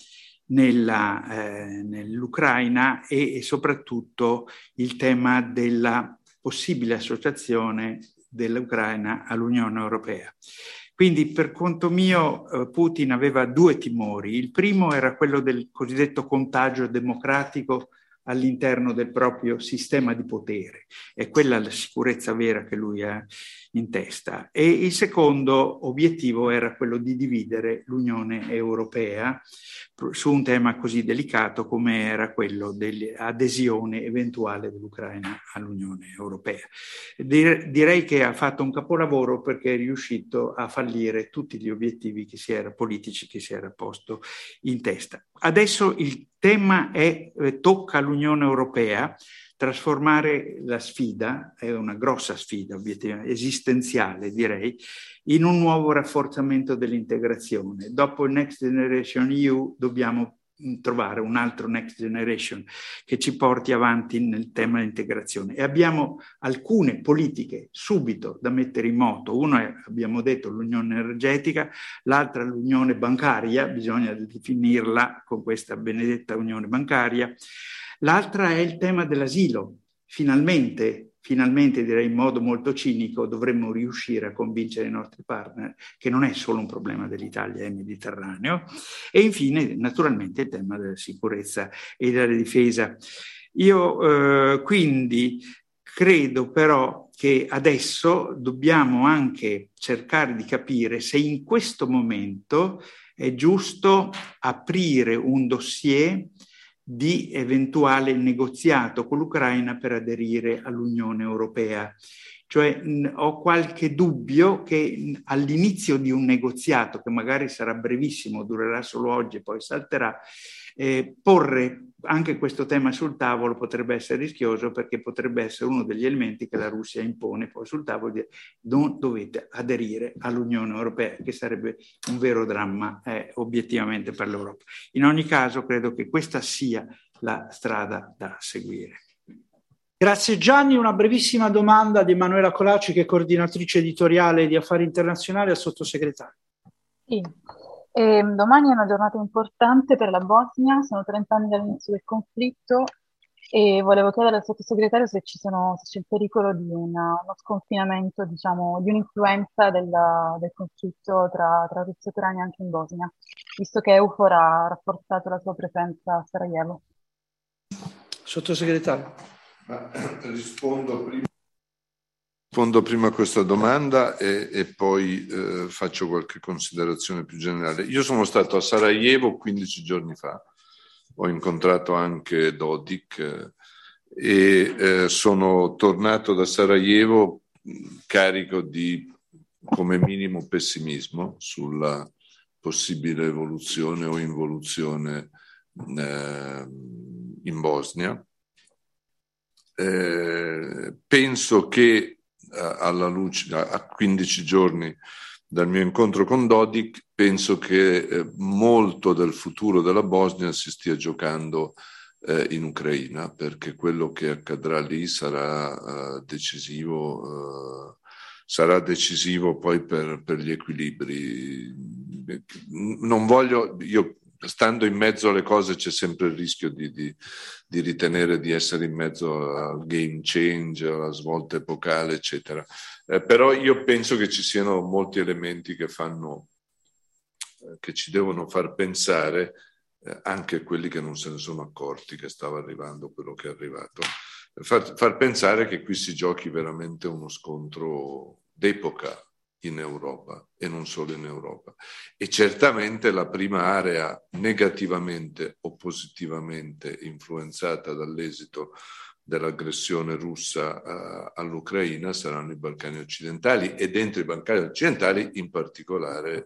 [SPEAKER 10] nell'Ucraina e soprattutto il tema della possibile associazione dell'Ucraina all'Unione Europea. Quindi per conto mio Putin aveva due timori. Il primo era quello del cosiddetto contagio democratico all'interno del proprio sistema di potere. È quella la sicurezza vera che lui ha in testa. E il secondo obiettivo era quello di dividere l'Unione Europea su un tema così delicato come era quello dell'adesione eventuale dell'Ucraina all'Unione Europea. Direi che ha fatto un capolavoro perché è riuscito a fallire tutti gli obiettivi politici che si era posto in testa. Adesso il tema tocca all'Unione Europea trasformare la sfida, è una grossa sfida esistenziale direi, in un nuovo rafforzamento dell'integrazione. Dopo il Next Generation EU dobbiamo trovare un altro Next Generation che ci porti avanti nel tema dell'integrazione e abbiamo alcune politiche subito da mettere in moto. Uno è, abbiamo detto, l'unione energetica, l'altra l'unione bancaria, bisogna definirla con questa benedetta unione bancaria. L'altra è il tema dell'asilo. Finalmente direi in modo molto cinico, dovremmo riuscire a convincere i nostri partner che non è solo un problema dell'Italia, è mediterraneo. E infine, naturalmente, il tema della sicurezza e della difesa. Io quindi credo però che adesso dobbiamo anche cercare di capire se in questo momento è giusto aprire un dossier di eventuale negoziato con l'Ucraina per aderire all'Unione Europea. Cioè ho qualche dubbio che all'inizio di un negoziato, che magari sarà brevissimo, durerà solo oggi e poi salterà, porre anche questo tema sul tavolo potrebbe essere rischioso, perché potrebbe essere uno degli elementi che la Russia impone poi sul tavolo, di non dovete aderire all'Unione Europea, che sarebbe un vero dramma obiettivamente per l'Europa. In ogni caso credo che questa sia la strada da seguire.
[SPEAKER 2] Grazie Gianni. Una brevissima domanda di Emanuela Colaci, che è coordinatrice editoriale di Affari Internazionali, al sottosegretario.
[SPEAKER 11] Sì. Domani è una giornata importante per la Bosnia, sono 30 anni dall'inizio del conflitto e volevo chiedere al sottosegretario se c'è il pericolo di uno sconfinamento, diciamo, di un'influenza del conflitto tra Russia e Ucraina anche in Bosnia, visto che EUFOR ha rafforzato la sua presenza a Sarajevo.
[SPEAKER 2] Sottosegretario.
[SPEAKER 4] Rispondo prima a questa domanda e poi faccio qualche considerazione più generale. Io sono stato a Sarajevo 15 giorni fa, ho incontrato anche Dodik e sono tornato da Sarajevo carico di, come minimo, pessimismo sulla possibile evoluzione o involuzione in Bosnia. Penso che alla luce, a 15 giorni dal mio incontro con Dodik, penso che molto del futuro della Bosnia si stia giocando in Ucraina, perché quello che accadrà lì sarà decisivo poi per gli equilibri. Non voglio, io stando in mezzo alle cose c'è sempre il rischio di ritenere di essere in mezzo al game change, alla svolta epocale, eccetera. Però io penso che ci siano molti elementi che ci devono far pensare, anche quelli che non se ne sono accorti che stava arrivando quello che è arrivato, far pensare che qui si giochi veramente uno scontro d'epoca in Europa e non solo in Europa. E certamente la prima area negativamente o positivamente influenzata dall'esito dell'aggressione russa all'Ucraina saranno i Balcani occidentali, e dentro i Balcani occidentali in particolare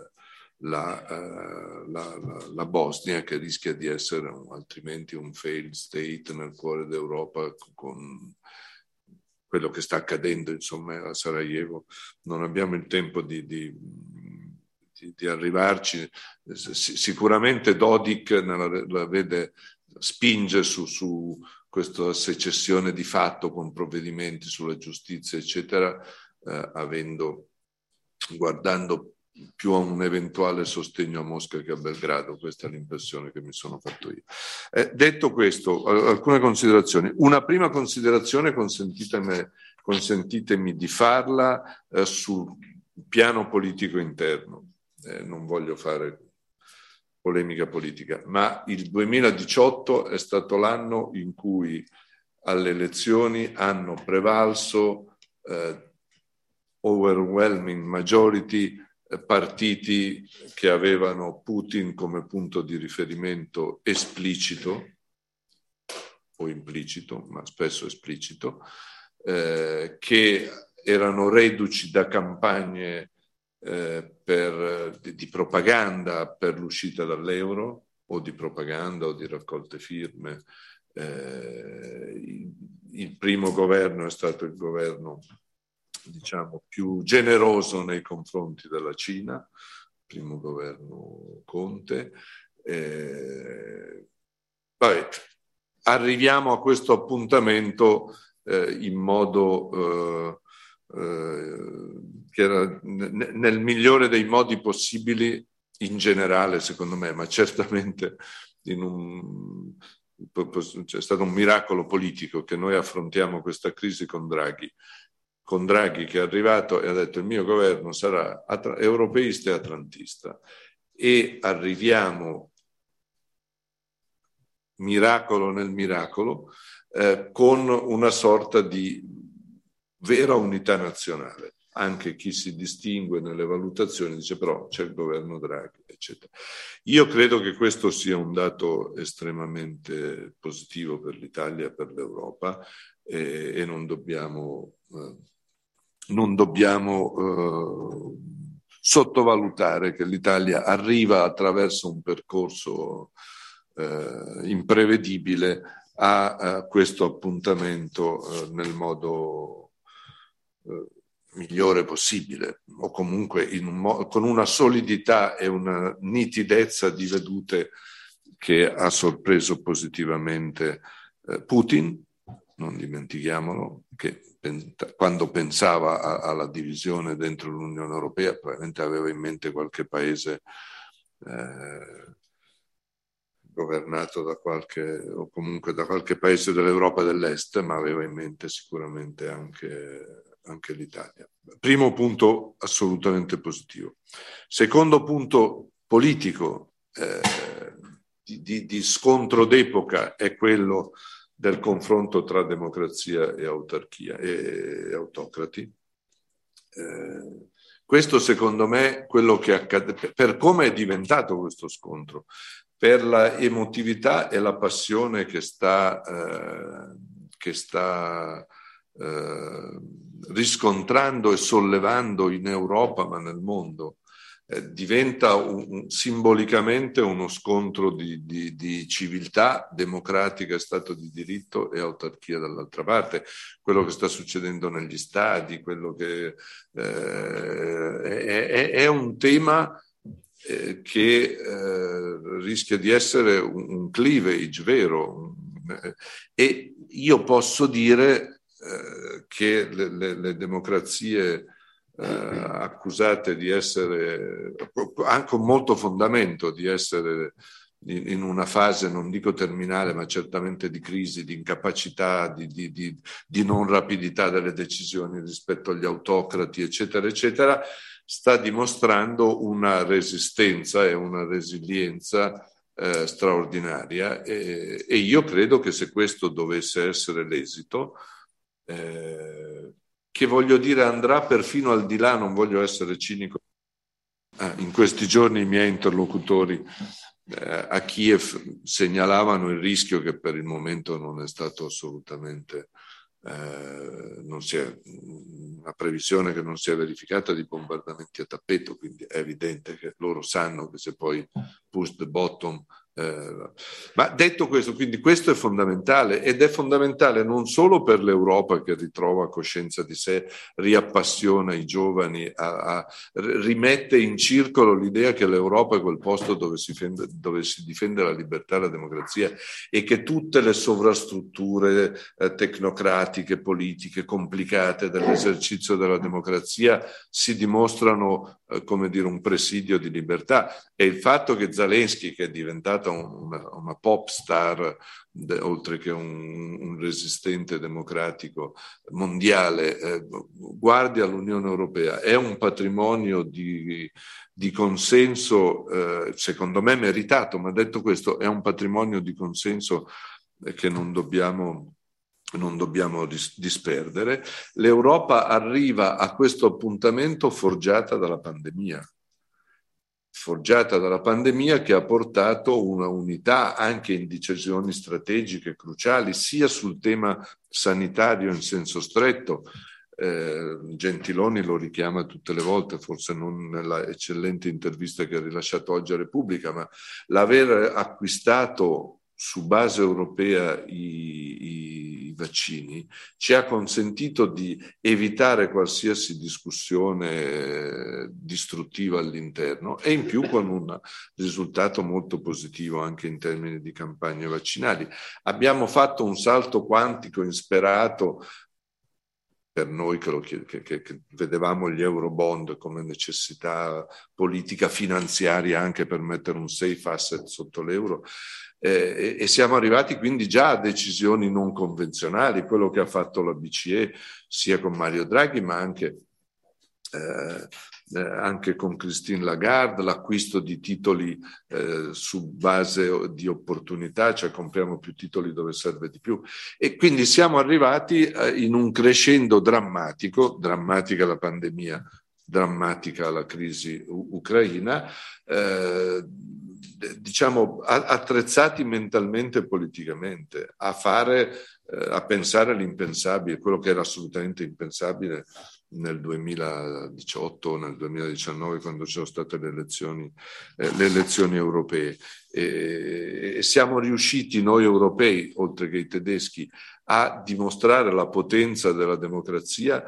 [SPEAKER 4] la Bosnia, che rischia di essere altrimenti un failed state nel cuore d'Europa, con quello che sta accadendo insomma a Sarajevo. Non abbiamo il tempo di arrivarci. Sicuramente Dodik la vede, spinge su questa secessione di fatto con provvedimenti sulla giustizia eccetera, guardando più a un eventuale sostegno a Mosca che a Belgrado. Questa è l'impressione che mi sono fatto io. Detto questo, alcune considerazioni. Una prima considerazione, consentitemi di farla sul piano politico interno. Non voglio fare polemica politica, ma il 2018 è stato l'anno in cui alle elezioni hanno prevalso overwhelming majority partiti che avevano Putin come punto di riferimento esplicito o implicito, ma spesso esplicito, che erano reduci da campagne di propaganda per l'uscita dall'euro, o di propaganda o di raccolte firme. Il primo governo è stato il governo, diciamo, più generoso nei confronti della Cina, primo governo Conte. Vabbè, arriviamo a questo appuntamento in modo che era nel migliore dei modi possibili in generale, secondo me, ma certamente c'è stato un miracolo politico che noi affrontiamo questa crisi con Draghi che è arrivato e ha detto: il mio governo sarà europeista e atlantista, e arriviamo, miracolo nel miracolo, con una sorta di vera unità nazionale. Anche chi si distingue nelle valutazioni dice però c'è il governo Draghi, eccetera. Io credo che questo sia un dato estremamente positivo per l'Italia e per l'Europa, e non dobbiamo non dobbiamo sottovalutare che l'Italia arriva attraverso un percorso imprevedibile a questo appuntamento nel modo migliore possibile, o comunque con una solidità e una nitidezza di vedute che ha sorpreso positivamente Putin. Non dimentichiamolo che quando pensava alla divisione dentro l'Unione Europea probabilmente aveva in mente qualche paese governato da o comunque da qualche paese dell'Europa dell'Est, ma aveva in mente sicuramente anche l'Italia. Primo punto assolutamente positivo. Secondo punto politico di scontro d'epoca è quello del confronto tra democrazia e autarchia e autocrati. Questo secondo me quello che accade, per come è diventato questo scontro, per la emotività e la passione che sta riscontrando e sollevando in Europa ma nel mondo, diventa simbolicamente uno scontro di civiltà democratica, Stato di diritto e autarchia dall'altra parte. Quello che sta succedendo negli stadi, quello che è un tema che rischia di essere un cleavage vero, e io posso dire che le democrazie accusate di essere, anche con molto fondamento, di essere in una fase, non dico terminale, ma certamente di crisi, di incapacità, di non rapidità delle decisioni rispetto agli autocrati, eccetera, eccetera, sta dimostrando una resistenza e una resilienza straordinaria, e io credo che se questo dovesse essere l'esito, che voglio dire andrà perfino al di là, non voglio essere cinico, in questi giorni i miei interlocutori a Kiev segnalavano il rischio, che per il momento non è stato assolutamente, non si è una previsione che non si è verificata, di bombardamenti a tappeto, quindi è evidente che loro sanno che se poi push the bottom. Ma detto questo, quindi questo è fondamentale, ed è fondamentale non solo per l'Europa, che ritrova coscienza di sé, riappassiona i giovani, rimette in circolo l'idea che l'Europa è quel posto dove si difende la libertà e la democrazia, e che tutte le sovrastrutture tecnocratiche, politiche, complicate dell'esercizio della democrazia si dimostrano come dire un presidio di libertà. E il fatto che Zelensky, che è diventato una pop star, oltre che un resistente democratico mondiale, guardi all'Unione Europea, è un patrimonio di consenso, secondo me meritato, ma detto questo è un patrimonio di consenso che non dobbiamo disperdere. L'Europa arriva a questo appuntamento forgiata dalla pandemia, che ha portato una unità anche in decisioni strategiche cruciali, sia sul tema sanitario in senso stretto. Gentiloni lo richiama tutte le volte, forse non nella eccellente intervista che ha rilasciato oggi a Repubblica, ma l'aver acquistato su base europea i vaccini ci ha consentito di evitare qualsiasi discussione distruttiva all'interno, e in più con un risultato molto positivo anche in termini di campagne vaccinali. Abbiamo fatto un salto quantico insperato per noi che vedevamo gli Eurobond come necessità politica finanziaria anche per mettere un safe asset sotto l'euro, e siamo arrivati quindi già a decisioni non convenzionali, quello che ha fatto la BCE sia con Mario Draghi ma anche con Christine Lagarde, l'acquisto di titoli su base di opportunità, cioè compriamo più titoli dove serve di più, e quindi siamo arrivati in un crescendo drammatico, drammatica la pandemia, drammatica la crisi ucraina, diciamo attrezzati mentalmente e politicamente a pensare l'impensabile, quello che era assolutamente impensabile nel 2018 o nel 2019, quando ci sono state le elezioni europee. E siamo riusciti noi europei, oltre che i tedeschi, a dimostrare la potenza della democrazia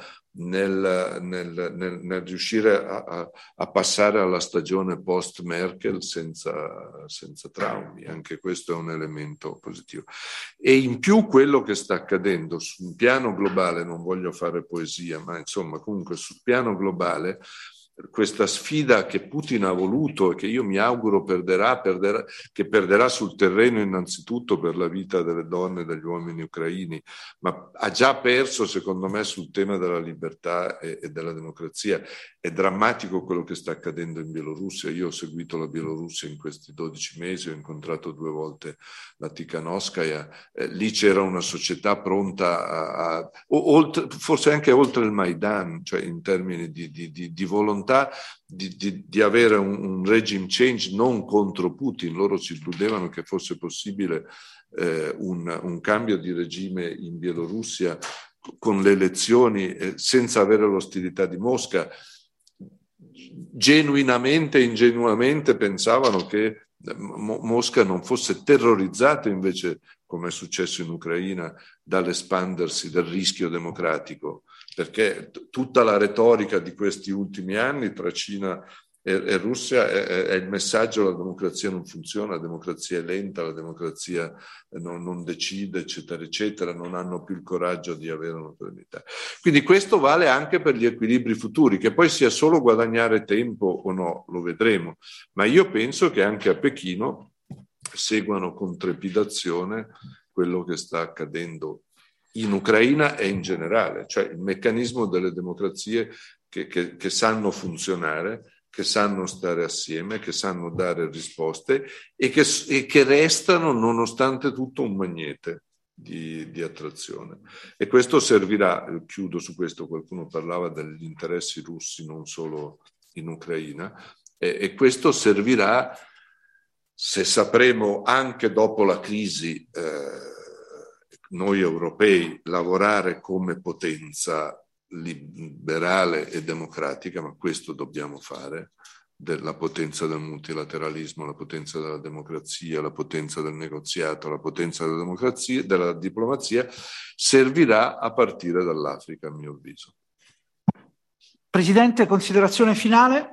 [SPEAKER 4] nel riuscire a passare alla stagione post-Merkel senza traumi. Anche questo è un elemento positivo. E in più quello che sta accadendo su un piano globale, non voglio fare poesia, ma insomma comunque sul piano globale, questa sfida che Putin ha voluto e che io mi auguro che perderà sul terreno innanzitutto per la vita delle donne e degli uomini ucraini, ma ha già perso secondo me sul tema della libertà e della democrazia. È drammatico quello che sta accadendo in Bielorussia. Io ho seguito la Bielorussia in questi 12 mesi, ho incontrato 2 volte la Tikhanovskaya, lì c'era una società pronta forse anche oltre il Maidan, cioè in termini di volontà di avere un regime change non contro Putin. Loro si illudevano che fosse possibile un cambio di regime in Bielorussia con le elezioni senza avere l'ostilità di Mosca. Genuinamente, ingenuamente pensavano che Mosca non fosse terrorizzata invece, come è successo in Ucraina, dall'espandersi del rischio democratico, perché tutta la retorica di questi ultimi anni tra Cina e Russia è il messaggio: la democrazia non funziona, la democrazia è lenta, la democrazia non decide, eccetera, eccetera, non hanno più il coraggio di avere un'autorità. Quindi questo vale anche per gli equilibri futuri, che poi sia solo guadagnare tempo o no, lo vedremo, ma io penso che anche a Pechino seguano con trepidazione quello che sta accadendo in Ucraina e in generale, cioè il meccanismo delle democrazie che sanno funzionare, che sanno stare assieme, che sanno dare risposte e che restano nonostante tutto un magnete di attrazione. E questo servirà, chiudo su questo, qualcuno parlava degli interessi russi non solo in Ucraina, e questo servirà, se sapremo anche dopo la crisi noi europei lavorare come potenza liberale e democratica, ma questo dobbiamo fare, la potenza del multilateralismo, la potenza della democrazia, la potenza del negoziato, la potenza della diplomazia, servirà a partire dall'Africa, a mio avviso.
[SPEAKER 2] Presidente, considerazione finale?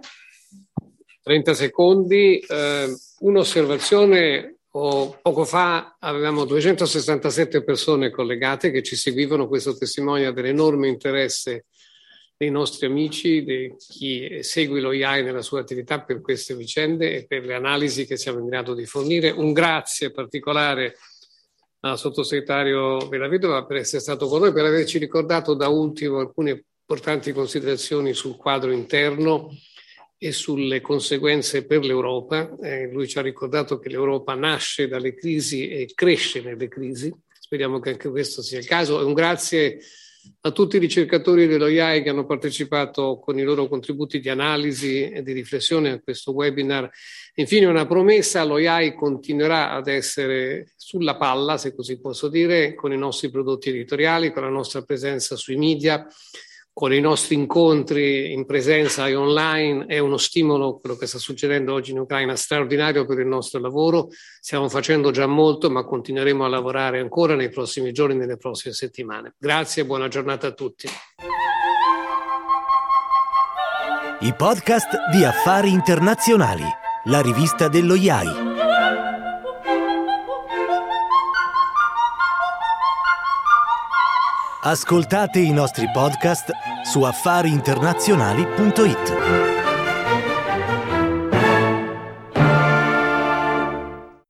[SPEAKER 3] 30 secondi. Un'osservazione. Poco fa avevamo 267 persone collegate che ci seguivano. Questo testimonia dell'enorme interesse dei nostri amici, di chi segue lo IAI nella sua attività per queste vicende e per le analisi che siamo in grado di fornire. Un grazie particolare al sottosegretario Bellavitova per essere stato con noi, per averci ricordato da ultimo alcune importanti considerazioni sul quadro interno e sulle conseguenze per l'Europa. Lui ci ha ricordato che l'Europa nasce dalle crisi e cresce nelle crisi. Speriamo che anche questo sia il caso. E un grazie a tutti i ricercatori dello IAI che hanno partecipato con i loro contributi di analisi e di riflessione a questo webinar. Infine una promessa: lo IAI continuerà ad essere sulla palla, se così posso dire, con i nostri prodotti editoriali, con la nostra presenza sui media, con i nostri incontri in presenza e online. È uno stimolo quello che sta succedendo oggi in Ucraina, straordinario per il nostro lavoro. Stiamo facendo già molto, ma continueremo a lavorare ancora nei prossimi giorni, nelle prossime settimane. Grazie e buona giornata a tutti.
[SPEAKER 1] I podcast di Affari Internazionali, la rivista dello IAI. Ascoltate i nostri podcast su affariinternazionali.it.